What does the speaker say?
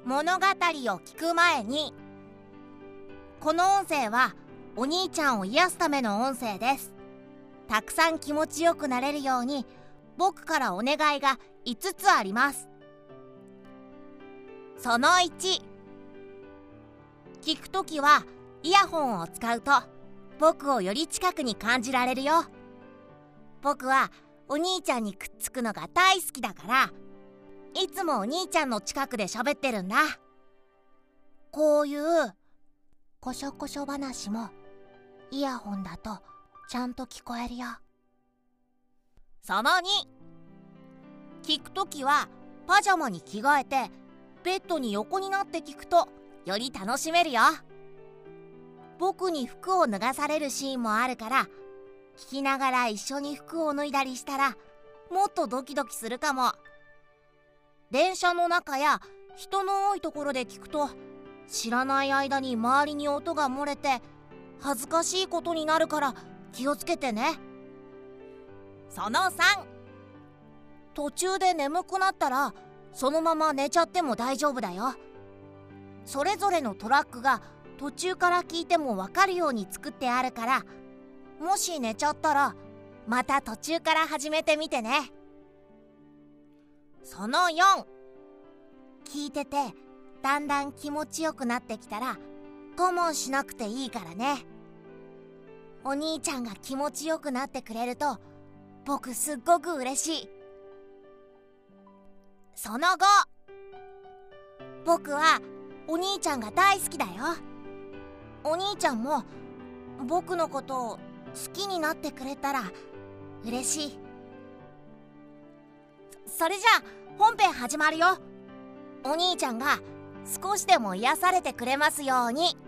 物語を聞く前に、この音声はお兄ちゃんを癒すための音声です。たくさん気持ちよくなれるように僕からお願いが5つあります。その1、聞くときはイヤホンを使うと僕をより近くに感じられるよ。僕はお兄ちゃんにくっつくのが大好きだから、いつもお兄ちゃんの近くで喋ってるんだ。こういうコショコショ話もイヤホンだとちゃんと聞こえるよ。その2、聞くときはパジャマに着替えてベッドに横になって聞くとより楽しめるよ。僕に服を脱がされるシーンもあるから、聞きながら一緒に服を脱いだりしたらもっとドキドキするかも。電車の中や人の多いところで聞くと、知らない間に周りに音が漏れて恥ずかしいことになるから気をつけてね。その3、途中で眠くなったらそのまま寝ちゃっても大丈夫だよ。それぞれのトラックが途中から聞いても分かるように作ってあるから、もし寝ちゃったらまた途中から始めてみてね。その4、聞いててだんだん気持ちよくなってきたら我慢しなくていいからね。お兄ちゃんが気持ちよくなってくれると僕すっごく嬉しい。その5、僕はお兄ちゃんが大好きだよ。お兄ちゃんも僕のことを好きになってくれたら嬉しい。それじゃあ本編始まるよ。お兄ちゃんが少しでも癒されてくれますように。